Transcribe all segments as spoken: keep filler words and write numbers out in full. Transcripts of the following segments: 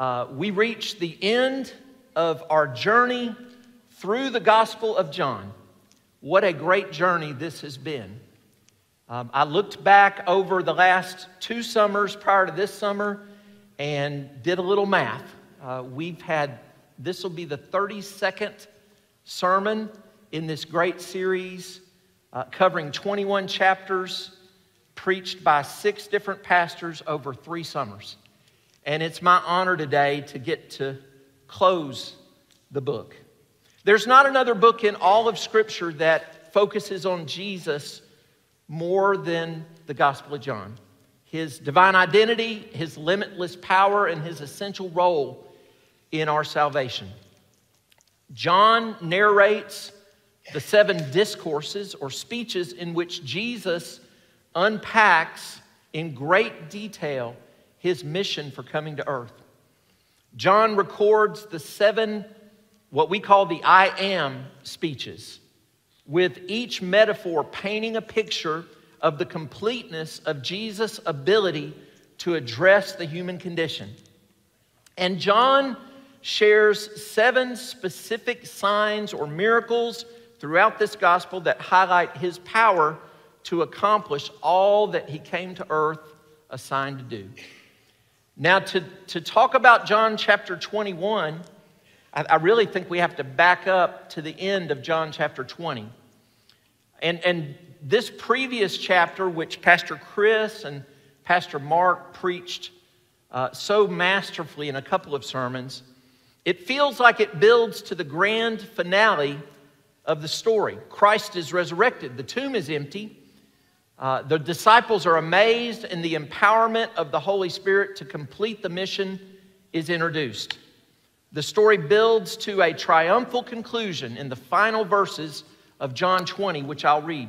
Uh, we reach the end of our journey through the Gospel of John. What a great journey this has been. Um, I looked back over the last two summers prior to this summer and did a little math. Uh, we've had, this will be the thirty-second sermon in this great series uh, covering twenty-one chapters, preached by six different pastors over three summers. And it's my honor today to get to close the book. There's not another book in all of Scripture that focuses on Jesus more than the Gospel of John. His divine identity, his limitless power, and his essential role in our salvation. John narrates the seven discourses or speeches in which Jesus unpacks in great detail his mission for coming to earth. John records the seven, what we call the I am speeches, with each metaphor painting a picture of the completeness of Jesus' ability to address the human condition. And John shares seven specific signs or miracles throughout this gospel that highlight his power to accomplish all that he came to earth assigned to do. Now, to, to talk about John chapter twenty-one, I, I really think we have to back up to the end of John chapter twenty. And, and this previous chapter, which Pastor Chris and Pastor Mark preached uh, so masterfully in a couple of sermons, it feels like it builds to the grand finale of the story. Christ is resurrected. The tomb is empty. Uh, the disciples are amazed, and the empowerment of the Holy Spirit to complete the mission is introduced. The story builds to a triumphal conclusion in the final verses of John twenty, which I'll read.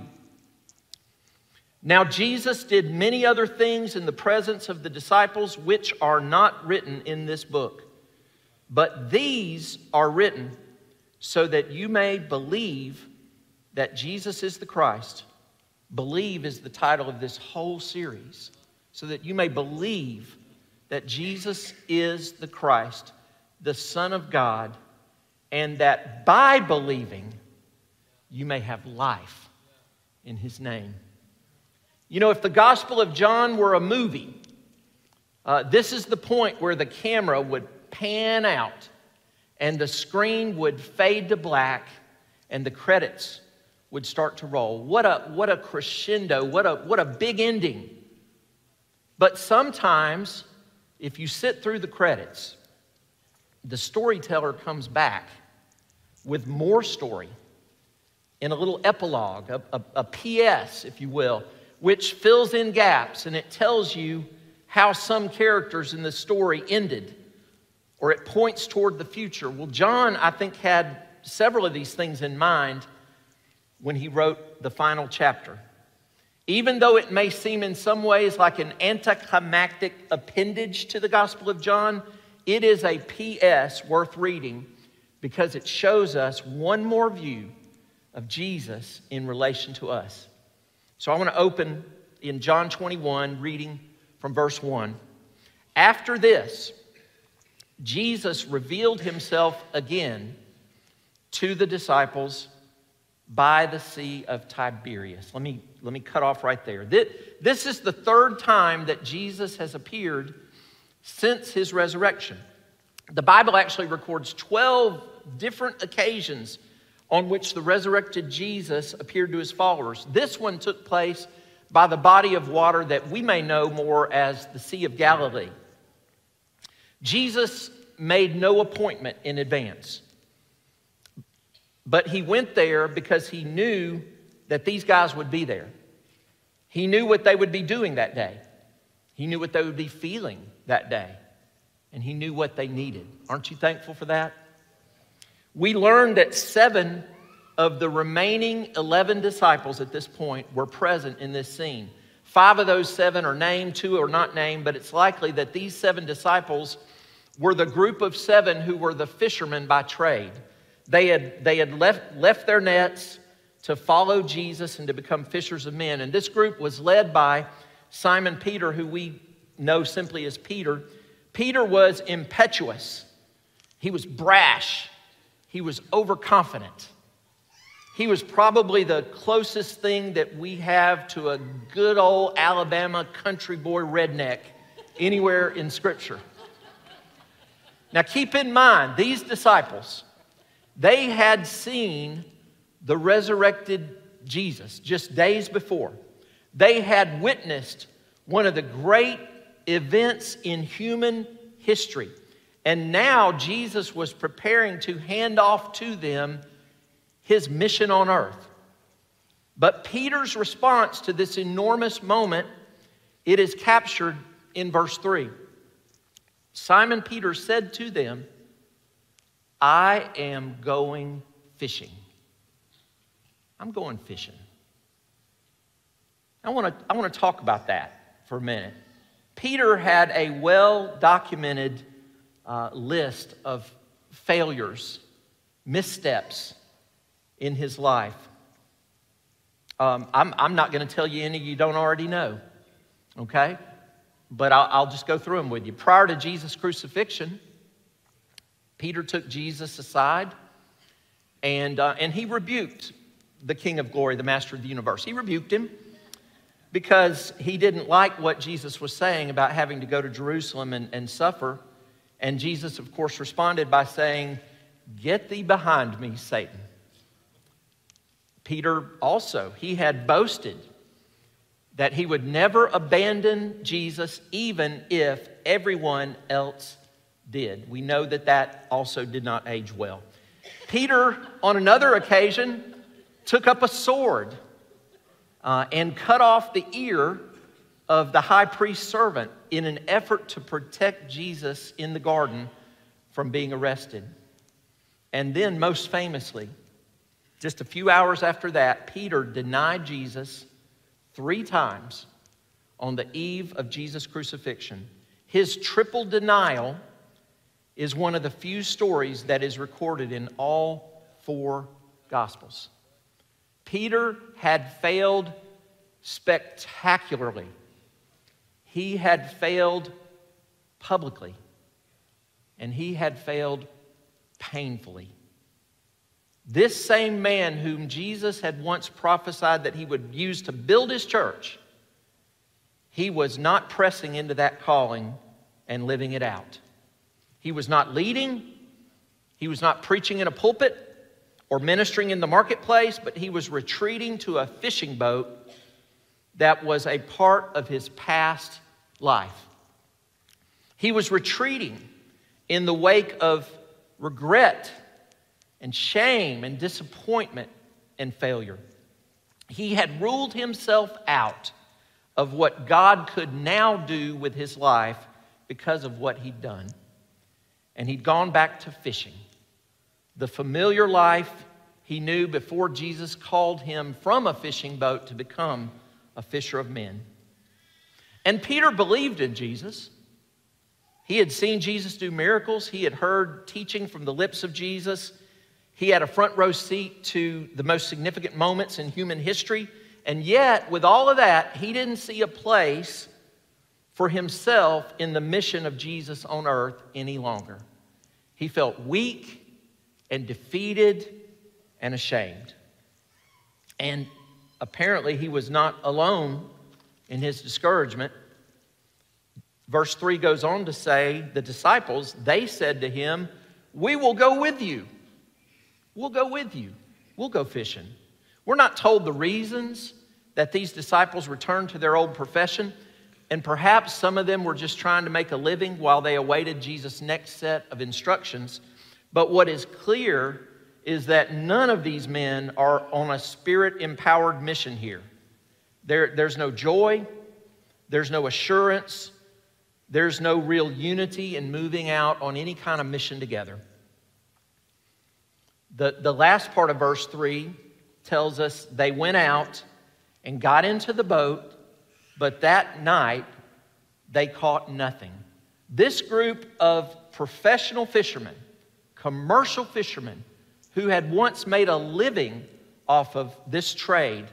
Now Jesus did many other things in the presence of the disciples, which are not written in this book. But these are written so that you may believe that Jesus is the Christ. Believe is the title of this whole series. So that you may believe that Jesus is the Christ, the Son of God, and that by believing, you may have life in His name. You know, if the Gospel of John were a movie, uh, this is the point where the camera would pan out and the screen would fade to black and the credits would start to roll. What a, what a crescendo, what a, what a big ending. But sometimes, if you sit through the credits, the storyteller comes back with more story in a little epilogue, a, a, a P S, if you will, which fills in gaps, and it tells you how some characters in the story ended, or it points toward the future. Well, John, I think, had several of these things in mind when he wrote the final chapter. Even though it may seem in some ways like an anticlimactic appendage to the Gospel of John, it is a P S worth reading because it shows us one more view of Jesus in relation to us. So I want to open in John twenty-one, reading from verse one. After this, Jesus revealed himself again to the disciples by the Sea of Tiberias. Let me, let me cut off right there. This, this is the third time that Jesus has appeared since his resurrection. The Bible actually records twelve different occasions on which the resurrected Jesus appeared to his followers. This one took place by the body of water that we may know more as the Sea of Galilee. Jesus made no appointment in advance, but he went there because he knew that these guys would be there. He knew what they would be doing that day. He knew what they would be feeling that day. And he knew what they needed. Aren't you thankful for that? We learned that seven of the remaining eleven disciples at this point were present in this scene. Five of those seven are named, two are not named, but it's likely that these seven disciples were the group of seven who were the fishermen by trade. They had, they had left, left their nets to follow Jesus and to become fishers of men. And this group was led by Simon Peter, who we know simply as Peter, Peter was impetuous. He was brash. He was overconfident. He was probably the closest thing that we have to a good old Alabama country boy redneck anywhere in Scripture. Now keep in mind, these disciples, they had seen the resurrected Jesus just days before. They had witnessed one of the great events in human history. And now Jesus was preparing to hand off to them his mission on earth. But Peter's response to this enormous moment, it is captured in verse three. Simon Peter said to them, I am going fishing. I'm going fishing. I want to I want to talk about that for a minute. Peter had a well-documented uh, list of failures, missteps in his life. Um, I'm, I'm not going to tell you any you don't already know, okay? But I'll, I'll just go through them with you. Prior to Jesus' crucifixion, Peter took Jesus aside and, uh, and he rebuked the King of Glory, the Master of the universe. He rebuked him because he didn't like what Jesus was saying about having to go to Jerusalem and, and suffer. And Jesus, of course, responded by saying, get thee behind me, Satan. Peter also, he had boasted that he would never abandon Jesus even if everyone else did. We know that that also did not age well. Peter, on another occasion, took up a sword uh, and cut off the ear of the high priest's servant in an effort to protect Jesus in the garden from being arrested. And then, most famously, just a few hours after that, Peter denied Jesus three times on the eve of Jesus' crucifixion. His triple denial is one of the few stories that is recorded in all four Gospels. Peter had failed spectacularly. He had failed publicly, and he had failed painfully. This same man whom Jesus had once prophesied that he would use to build his church, he was not pressing into that calling and living it out. He was not leading. He was not preaching in a pulpit or ministering in the marketplace, but he was retreating to a fishing boat that was a part of his past life. He was retreating in the wake of regret and shame and disappointment and failure. He had ruled himself out of what God could now do with his life because of what he'd done. And he'd gone back to fishing, the familiar life he knew before Jesus called him from a fishing boat to become a fisher of men. And Peter believed in Jesus. He had seen Jesus do miracles. He had heard teaching from the lips of Jesus. He had a front row seat to the most significant moments in human history. And yet, with all of that, he didn't see a place for himself in the mission of Jesus on earth any longer. He felt weak and defeated and ashamed. And apparently, he was not alone in his discouragement. Verse three goes on to say, the disciples, they said to him, we will go with you. We'll go with you. We'll go fishing. We're not told the reasons that these disciples returned to their old profession, and perhaps some of them were just trying to make a living while they awaited Jesus' next set of instructions. But what is clear is that none of these men are on a spirit-empowered mission here. There, there's no joy. There's no assurance. There's no real unity in moving out on any kind of mission together. The, the last part of verse three tells us they went out and got into the boat, but that night they caught nothing. This group of professional fishermen, commercial fishermen, who had once made a living off of this trade,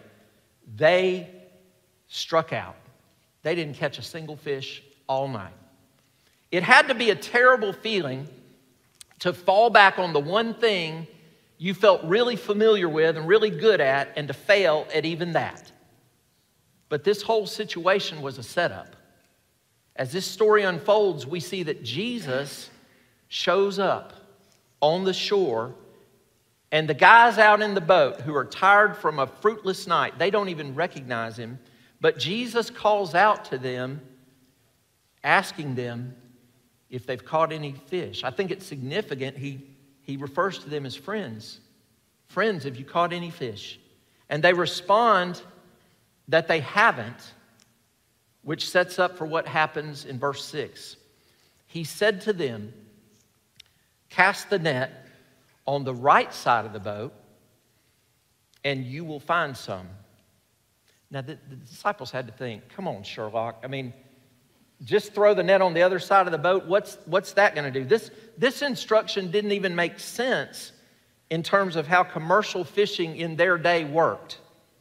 they struck out. They didn't catch a single fish all night. It had to be a terrible feeling to fall back on the one thing you felt really familiar with and really good at, and to fail at even that. But this whole situation was a setup. As this story unfolds, we see that Jesus shows up on the shore, and the guys out in the boat who are tired from a fruitless night, they don't even recognize him, but Jesus calls out to them, asking them if they've caught any fish. I think it's significant. He, he refers to them as friends. Friends, have you caught any fish? And they respond that they haven't, which sets up for what happens in verse six. He said to them, cast the net on the right side of the boat, and you will find some. Now, the, the disciples had to think, come on, Sherlock. I mean, just throw the net on the other side of the boat. What's, what's that going to do? This, this instruction didn't even make sense in terms of how commercial fishing in their day worked.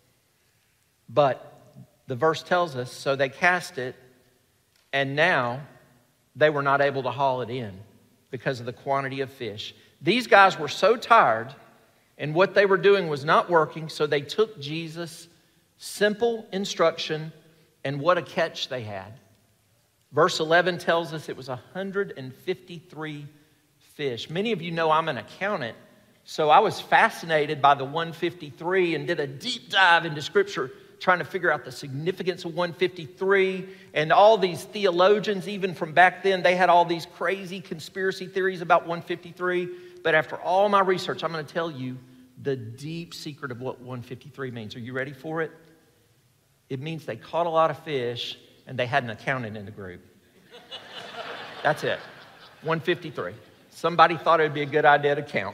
But the verse tells us, so they cast it, and now they were not able to haul it in because of the quantity of fish. These guys were so tired, and what they were doing was not working, so they took Jesus' simple instruction, and what a catch they had. Verse eleven tells us it was one hundred fifty-three fish. Many of you know I'm an accountant, so I was fascinated by the one hundred fifty-three and did a deep dive into Scripture trying to figure out the significance of one hundred fifty-three. And all these theologians, even from back then, they had all these crazy conspiracy theories about one hundred fifty-three. But after all my research, I'm going to tell you the deep secret of what one hundred fifty-three means. Are you ready for it? It means they caught a lot of fish and they had an accountant in the group. That's it. one hundred fifty-three. Somebody thought it would be a good idea to count.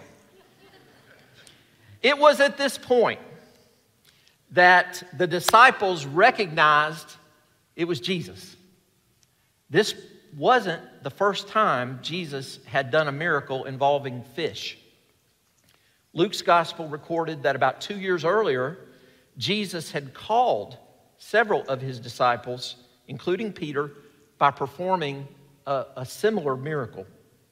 It was at this point that the disciples recognized it was Jesus. This wasn't the first time Jesus had done a miracle involving fish. Luke's gospel recorded that about two years earlier, Jesus had called several of his disciples, including Peter, by performing a, a similar miracle.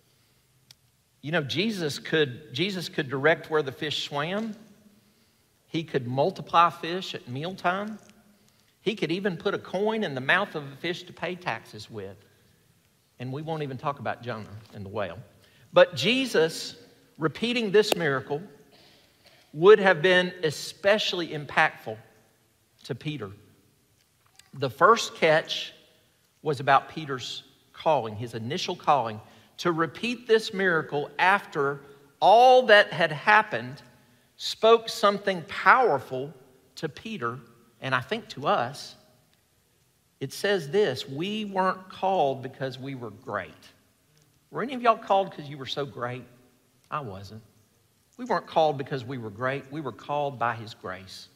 You know, Jesus could, Jesus could direct where the fish swam. He could multiply fish at mealtime. He could even put a coin in the mouth of a fish to pay taxes with. And we won't even talk about Jonah and the whale. But Jesus, repeating this miracle, would have been especially impactful to Peter. The first catch was about Peter's calling, his initial calling. To repeat this miracle after all that had happened spoke something powerful to Peter, and I think to us. It says this: we weren't called because we were great. Were any of y'all called because you were so great? I wasn't. We weren't called because we were great. We were called by His grace.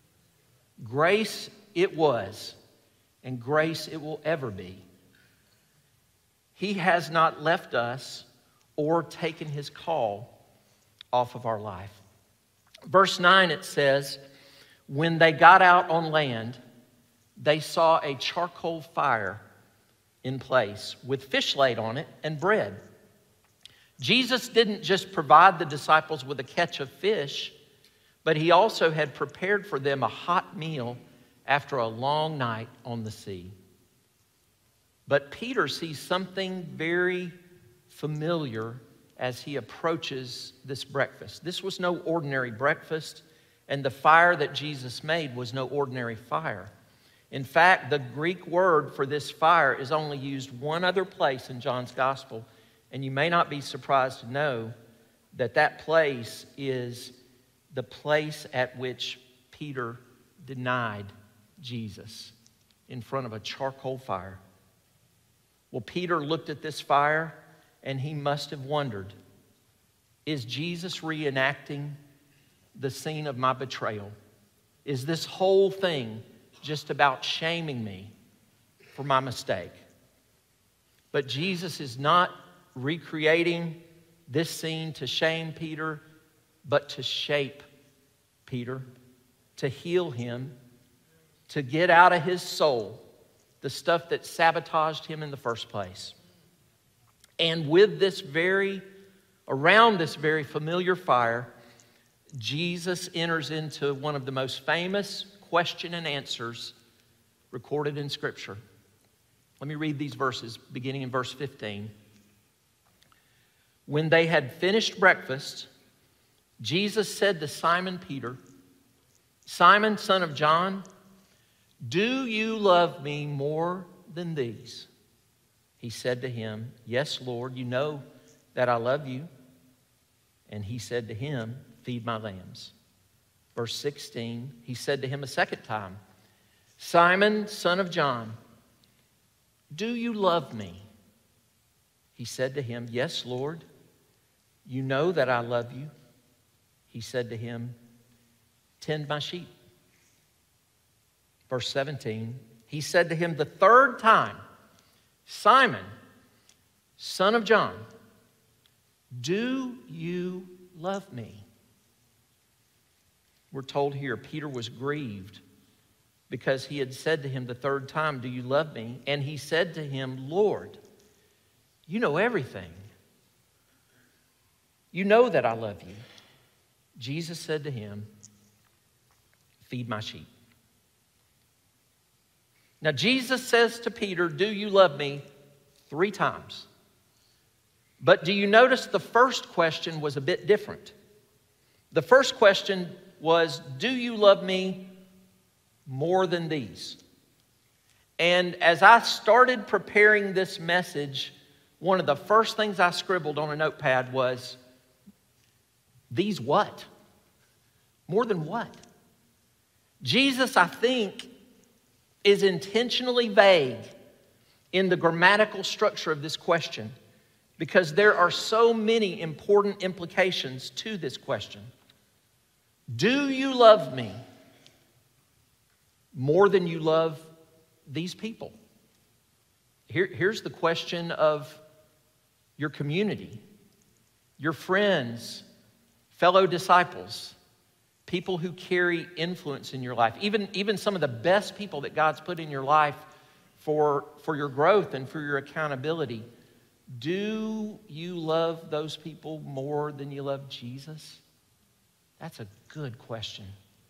Grace it was, and grace it will ever be. He has not left us or taken His call off of our life. Verse nine, it says, when they got out on land, they saw a charcoal fire in place with fish laid on it and bread. Jesus didn't just provide the disciples with a catch of fish, but He also had prepared for them a hot meal after a long night on the sea. But Peter sees something very familiar as he approaches this breakfast. This was no ordinary breakfast, and the fire that Jesus made was no ordinary fire. In fact, the Greek word for this fire is only used one other place in John's gospel, and you may not be surprised to know that that place is the place at which Peter denied Jesus, in front of a charcoal fire. Well, Peter looked at this fire and he must have wondered, is Jesus reenacting the scene of my betrayal? Is this whole thing just about shaming me for my mistake? But Jesus is not recreating this scene to shame Peter, but to shape Peter, to heal him, to get out of his soul the stuff that sabotaged him in the first place. And with this very, around this very familiar fire, Jesus enters into one of the most famous question and answers recorded in Scripture. Let me read these verses, beginning in verse fifteen. When they had finished breakfast, Jesus said to Simon Peter, "Simon, son of John, do you love me more than these?" He said to him, "Yes, Lord, you know that I love you." And he said to him, "Feed my lambs." Verse sixteen, he said to him a second time, "Simon, son of John, do you love me?" He said to him, "Yes, Lord, you know that I love you." He said to him, "Tend my sheep." Verse seventeen, he said to him the third time, "Simon, son of John, do you love me?" We're told here Peter was grieved because he had said to him the third time, "Do you love me?" And he said to him, "Lord, you know everything. You know that I love you." Jesus said to him, "Feed my sheep." Now, Jesus says to Peter, "Do you love me?" three times. But do you notice the first question was a bit different? The first question was, "Do you love me more than these?" And as I started preparing this message, one of the first things I scribbled on a notepad was, "These what? More than what?" Jesus, I think, is intentionally vague in the grammatical structure of this question because there are so many important implications to this question. Do you love me more than you love these people? Here, here's the question of your community, your friends, fellow disciples, people who carry influence in your life, even, even some of the best people that God's put in your life for, for your growth and for your accountability. Do you love those people more than you love Jesus? That's a good question.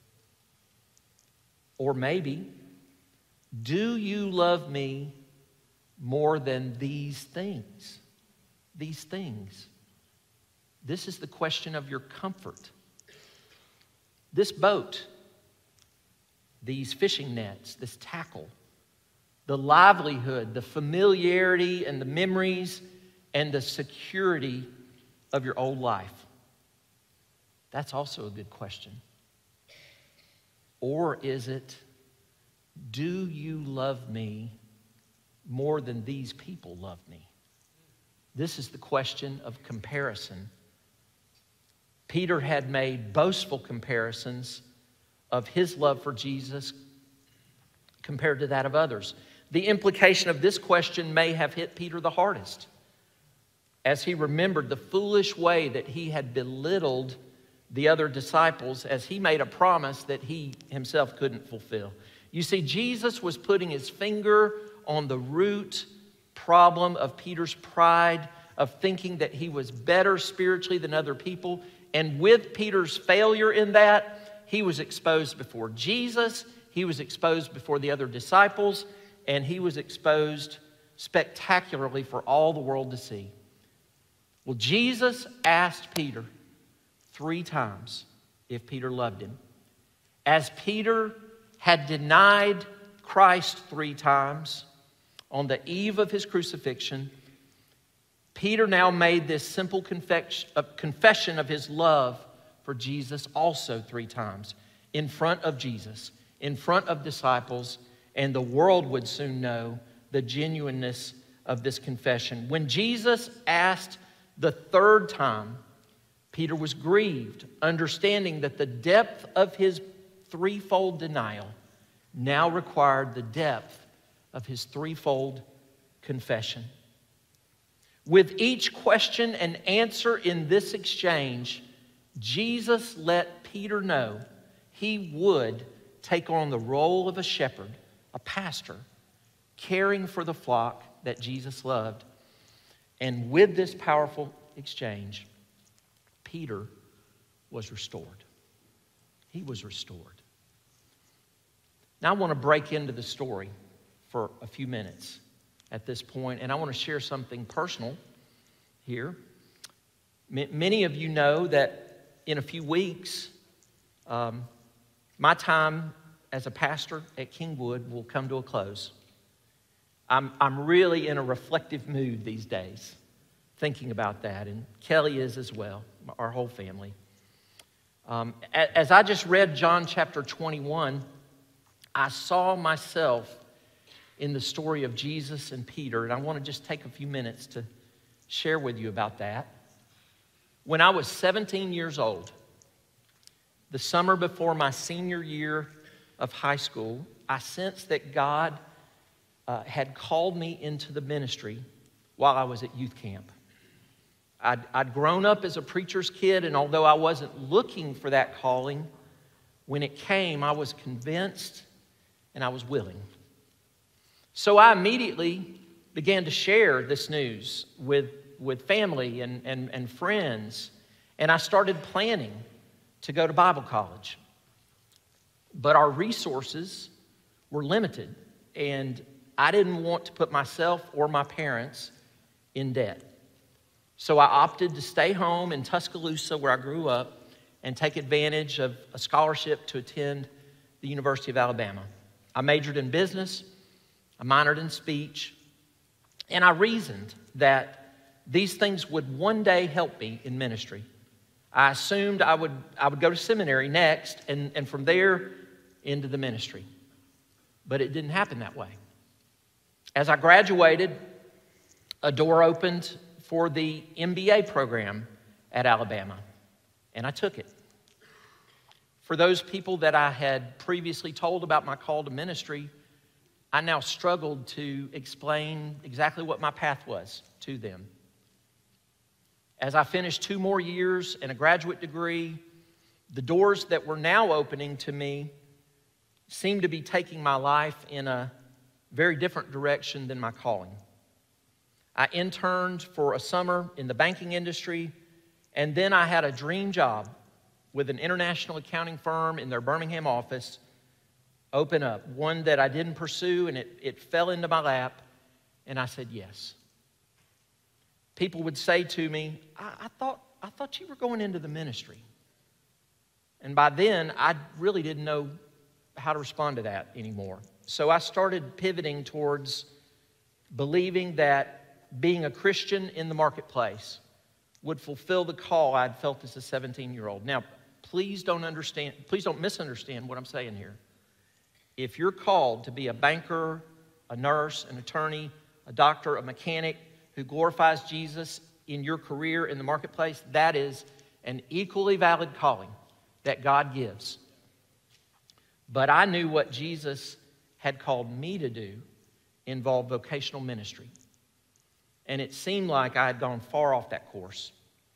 Or maybe, do you love me more than these things? These things. This is the question of your comfort. This boat, these fishing nets, this tackle, the livelihood, the familiarity and the memories and the security of your old life. That's also a good question. Or is it, do you love me more than these people love me? This is the question of comparison. Peter had made boastful comparisons of his love for Jesus compared to that of others. The implication of this question may have hit Peter the hardest as he remembered the foolish way that he had belittled the other disciples as he made a promise that he himself couldn't fulfill. You see, Jesus was putting his finger on the root problem of Peter's pride, of thinking that he was better spiritually than other people. And with Peter's failure in that, he was exposed before Jesus, he was exposed before the other disciples, and he was exposed spectacularly for all the world to see. Well, Jesus asked Peter three times if Peter loved him. As Peter had denied Christ three times on the eve of his crucifixion, Peter now made this simple confession of his love for Jesus also three times in front of Jesus, in front of disciples, and the world would soon know the genuineness of this confession. When Jesus asked the third time, Peter was grieved, understanding that the depth of his threefold denial now required the depth of his threefold confession. With each question and answer in this exchange, Jesus let Peter know he would take on the role of a shepherd, a pastor, caring for the flock that Jesus loved. And with this powerful exchange, Peter was restored. He was restored. Now I want to break into the story for a few minutes at this point, and I want to share something personal here. M- many of you know that in a few weeks, um, my time as a pastor at Kingwood will come to a close. I'm, I'm really in a reflective mood these days, thinking about that, and Kelly is as well, our whole family. Um, as I just read John chapter twenty-one, I saw myself in the story of Jesus and Peter, and I want to just take a few minutes to share with you about that. When I was seventeen years old, the summer before my senior year of high school, I sensed that God uh, had called me into the ministry while I was at youth camp. I'd, I'd grown up as a preacher's kid, and although I wasn't looking for that calling, when it came, I was convinced and I was willing. So I immediately began to share this news with, with family and, and, and friends, and I started planning to go to Bible college. But our resources were limited, and I didn't want to put myself or my parents in debt. So I opted to stay home in Tuscaloosa, where I grew up, and take advantage of a scholarship to attend the University of Alabama. I majored in business, I minored in speech, and I reasoned that these things would one day help me in ministry. I assumed I would, I would go to seminary next, and, and from there into the ministry. But it didn't happen that way. As I graduated, a door opened for the M B A program at Alabama, and I took it. For those people that I had previously told about my call to ministry, I now struggled to explain exactly what my path was to them. As I finished two more years and a graduate degree, the doors that were now opening to me seemed to be taking my life in a very different direction than my calling. I interned for a summer in the banking industry, and then I had a dream job with an international accounting firm in their Birmingham office open up, one that I didn't pursue, and it, it fell into my lap, and I said yes. People would say to me, I, I thought I thought you were going into the ministry. And by then, I really didn't know how to respond to that anymore. So I started pivoting towards believing that being a Christian in the marketplace would fulfill the call I'd felt as a seventeen-year-old. Now, please don't understand, please don't misunderstand what I'm saying here. If you're called to be a banker, a nurse, an attorney, a doctor, a mechanic who glorifies Jesus in your career in the marketplace, that is an equally valid calling that God gives. But I knew what Jesus had called me to do involved vocational ministry. And it seemed like I had gone far off that course.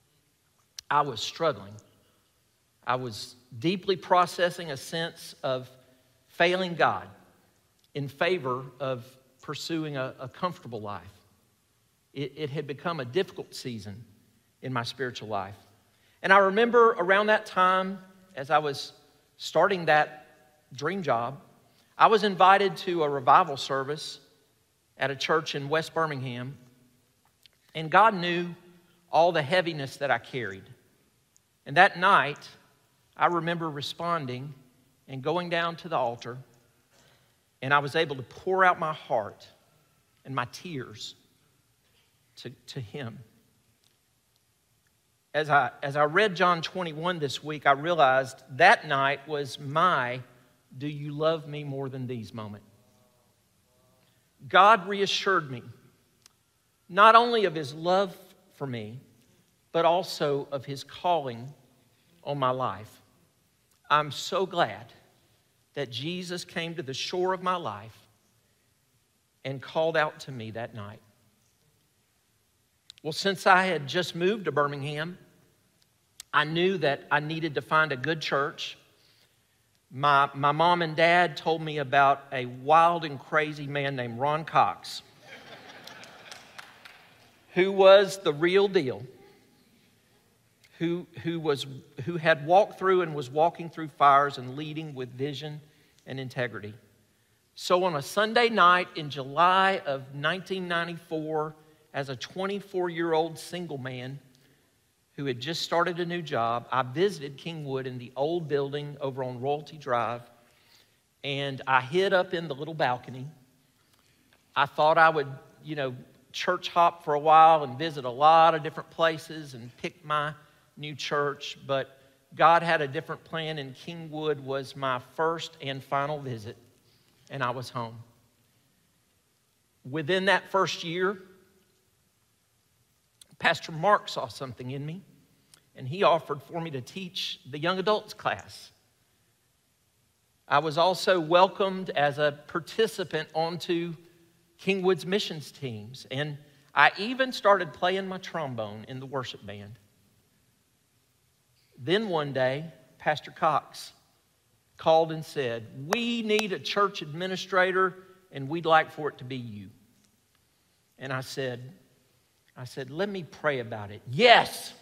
I was struggling. I was deeply processing a sense of failing God in favor of pursuing a, a comfortable life. It, it had become a difficult season in my spiritual life. And I remember around that time, as I was starting that dream job, I was invited to a revival service at a church in West Birmingham. And God knew all the heaviness that I carried. And that night, I remember responding and going down to the altar, and I was able to pour out my heart and my tears to, to Him. As I, as I read John twenty-one this week, I realized that night was my "Do you love me more than these" moment. God reassured me not only of His love for me, but also of His calling on my life. I'm so glad that Jesus came to the shore of my life and called out to me that night. Well, since I had just moved to Birmingham, I knew that I needed to find a good church. My, my mom and dad told me about a wild and crazy man named Ron Cox, who was the real deal, who, who, was, who had walked through and was walking through fires and leading with vision and integrity. So on a Sunday night in July of nineteen ninety-four, as a twenty-four-year-old single man who had just started a new job, I visited Kingwood in the old building over on Royalty Drive, and I hid up in the little balcony. I thought I would, you know, church hop for a while and visit a lot of different places and pick my new church, but God had a different plan, and Kingwood was my first and final visit, and I was home. Within that first year, Pastor Mark saw something in me, and he offered for me to teach the young adults class. I was also welcomed as a participant onto Kingwood's missions teams, and I even started playing my trombone in the worship band. Then one day, Pastor Cox called and said, "We need a church administrator, and we'd like for it to be you." And I said, I said, "Let me pray about it." "Yes!"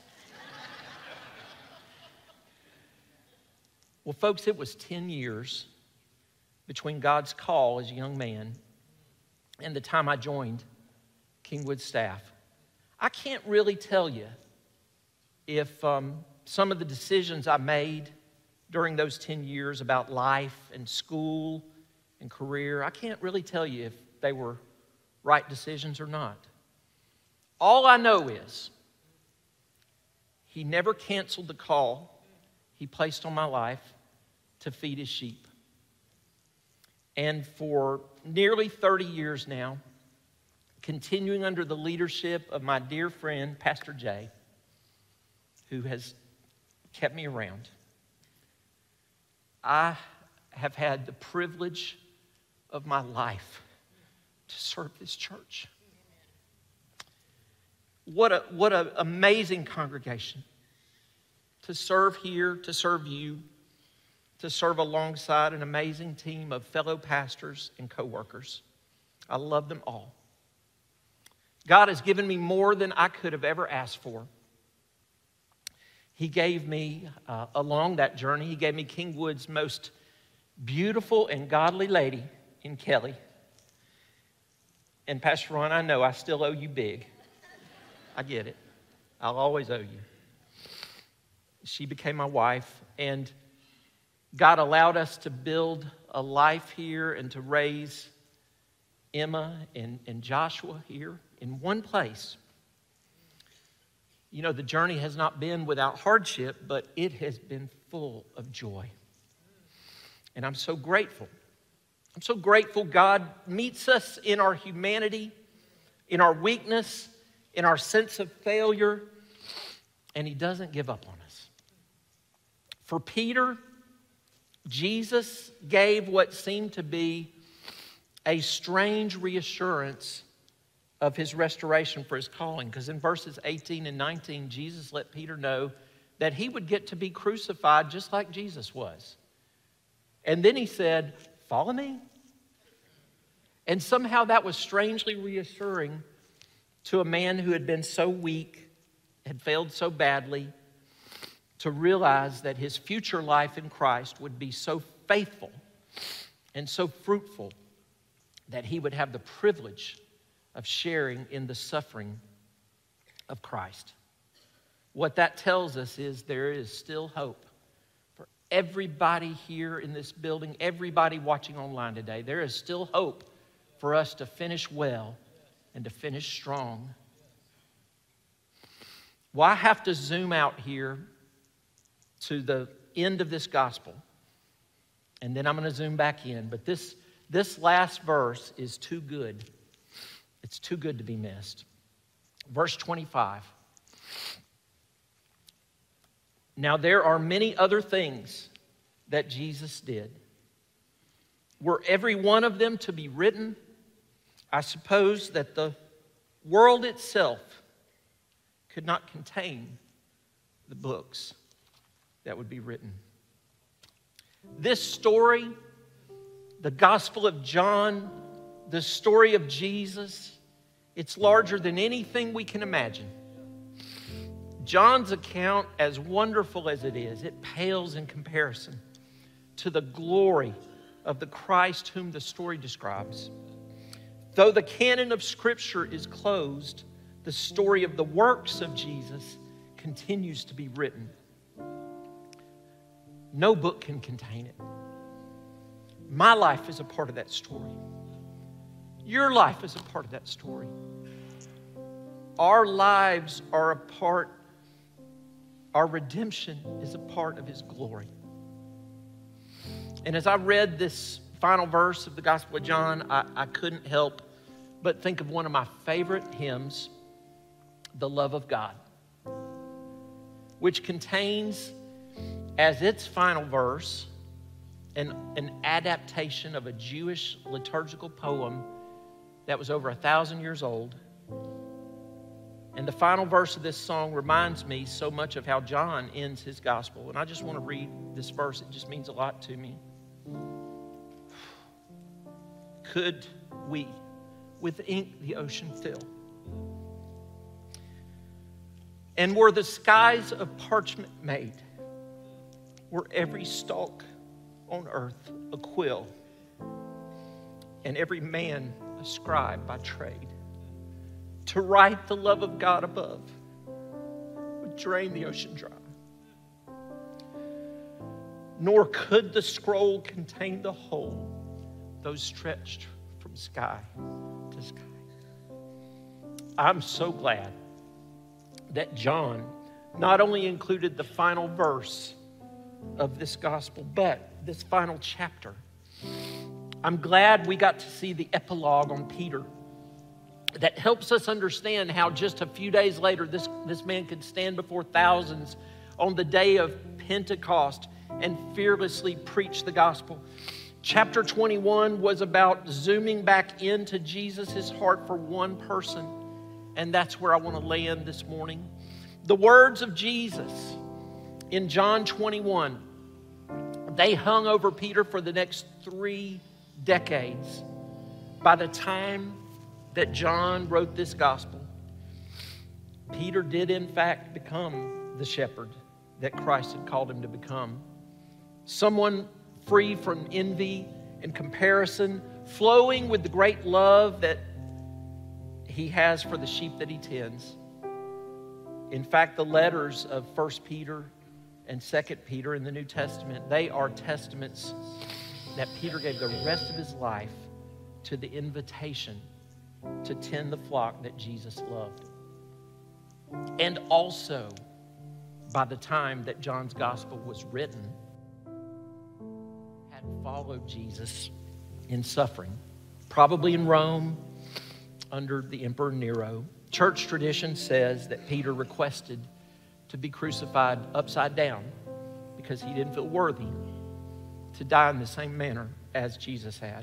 Well, folks, it was ten years between God's call as a young man and the time I joined Kingwood staff. I can't really tell you if um, some of the decisions I made during those ten years about life and school and career, I can't really tell you if they were right decisions or not. All I know is He never canceled the call He placed on my life to feed His sheep. And for nearly thirty years now, continuing under the leadership of my dear friend, Pastor Jay, who has kept me around, I have had the privilege of my life to serve this church. What a what an amazing congregation to serve here, to serve you, to serve alongside an amazing team of fellow pastors and co-workers. I love them all. God has given me more than I could have ever asked for. He gave me, uh, along that journey, He gave me Kingwood's most beautiful and godly lady in Kelly. And Pastor Ron, I know I still owe you big. I get it. I'll always owe you. She became my wife, and God allowed us to build a life here and to raise Emma and, and Joshua here in one place. You know, the journey has not been without hardship, but it has been full of joy. And I'm so grateful. I'm so grateful God meets us in our humanity, in our weakness, in our sense of failure, and He doesn't give up on us. For Peter, Jesus gave what seemed to be a strange reassurance of His restoration for His calling. Because in verses eighteen and nineteen, Jesus let Peter know that he would get to be crucified just like Jesus was. And then He said, "Follow me." And somehow that was strangely reassuring to a man who had been so weak, had failed so badly, to realize that his future life in Christ would be so faithful and so fruitful that he would have the privilege of sharing in the suffering of Christ. What that tells us is there is still hope for everybody here in this building, everybody watching online today. There is still hope for us to finish well and to finish strong. Well, I have to zoom out here to the end of this gospel, and then I'm going to zoom back in. But this, this last verse is too good. It's too good to be missed. Verse twenty-five. Now there are many other things that Jesus did. Were every one of them to be written, I suppose that the world itself could not contain the books that would be written. This story, the Gospel of John, the story of Jesus, It's larger than anything we can imagine. John's account, as wonderful as it is, it pales in comparison to the glory of the Christ whom the story describes. Though the canon of Scripture is closed, the story of the works of Jesus continues to be written. No book can contain it. My life is a part of that story. Your life is a part of that story. Our lives are a part, our redemption is a part of His glory. And as I read this final verse of the Gospel of John, I, I couldn't help but think of one of my favorite hymns, The Love of God, which contains as its final verse an, an adaptation of a Jewish liturgical poem that was over a thousand years old. And the final verse of this song reminds me so much of how John ends his gospel. And I just want to read this verse. It just means a lot to me. Could we with ink the ocean fill, and were the skies of parchment made, were every stalk on earth a quill, and every man a scribe by trade, to write the love of God above would drain the ocean dry. Nor could the scroll contain the whole, though stretched from sky to sky. I'm so glad that John not only included the final verse of this gospel, but this final chapter. I'm glad we got to see the epilogue on Peter that helps us understand how just a few days later this, this man could stand before thousands on the day of Pentecost and fearlessly preach the gospel. Chapter twenty-one was about zooming back into Jesus' heart for one person, and that's where I want to land this morning. The words of Jesus in John twenty-one, they hung over Peter for the next three decades. By the time that John wrote this gospel, Peter did in fact become the shepherd that Christ had called him to become. Someone free from envy and comparison, flowing with the great love that he has for the sheep that he tends. In fact, the letters of First Peter and Second Peter in the New Testament, they are testaments that Peter gave the rest of his life to the invitation to tend the flock that Jesus loved. And also, by the time that John's gospel was written, had followed Jesus in suffering, probably in Rome under the Emperor Nero. Church tradition says that Peter requested to be crucified upside down because he didn't feel worthy to die in the same manner as Jesus had.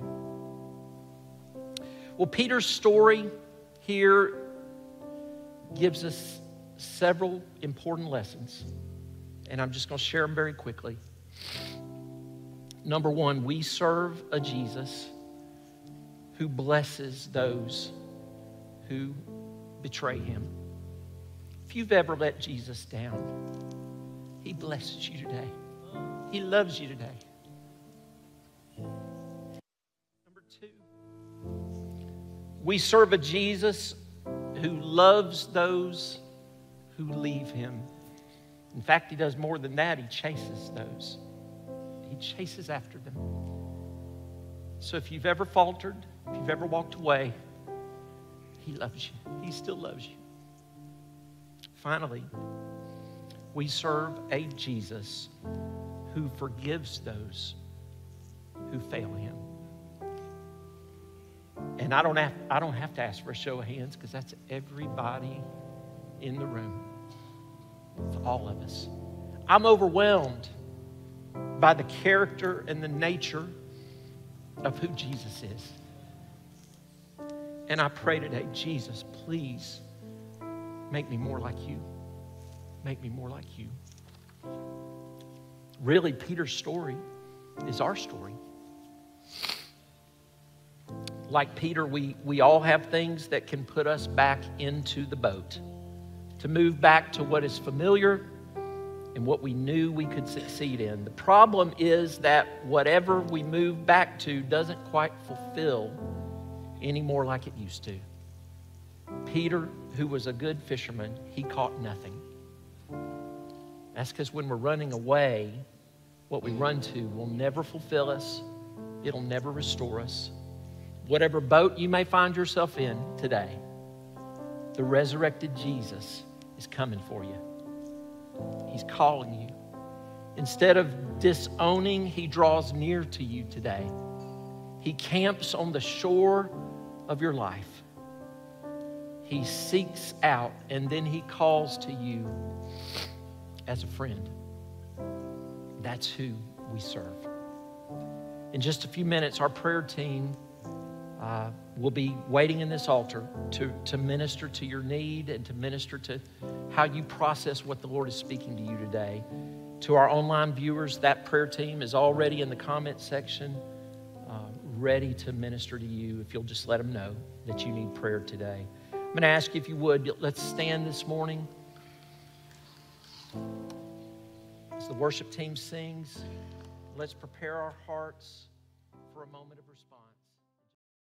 Well, Peter's story here gives us several important lessons, and I'm just going to share them very quickly. Number one, we serve a Jesus who blesses those who betray him. If you've ever let Jesus down, he blesses you today. He loves you today. Number two, we serve a Jesus who loves those who leave him. In fact, he does more than that. He chases those. He chases after them. So if you've ever faltered, if you've ever walked away, he loves you. He still loves you. Finally, we serve a Jesus who forgives those who fail him. And I don't have, I don't have to ask for a show of hands because that's everybody in the room. It's all of us. I'm overwhelmed by the character and the nature of who Jesus is. And I pray today, Jesus, please make me more like you. Make me more like you. Really, Peter's story is our story. like Peter, we, we all have things that can put us back into the boat, to move back to what is familiar and what we knew we could succeed in. The problem is that whatever we move back to doesn't quite fulfill anymore like it used to. Peter, who was a good fisherman, he caught nothing. That's because when we're running away, what we run to will never fulfill us. It'll never restore us. Whatever boat you may find yourself in today, the resurrected Jesus is coming for you. He's calling you. Instead of disowning, He draws near to you today. He camps on the shore of your life. He seeks out, and then He calls to you as a friend. That's who we serve. In just a few minutes, our prayer team uh, will be waiting in this altar to, to minister to your need and to minister to how you process what the Lord is speaking to you today. To our online viewers, that prayer team is already in the comment section, uh, ready to minister to you if you'll just let them know that you need prayer today. I'm going to ask you if you would, let's stand this morning. As the worship team sings, let's prepare our hearts for a moment of response.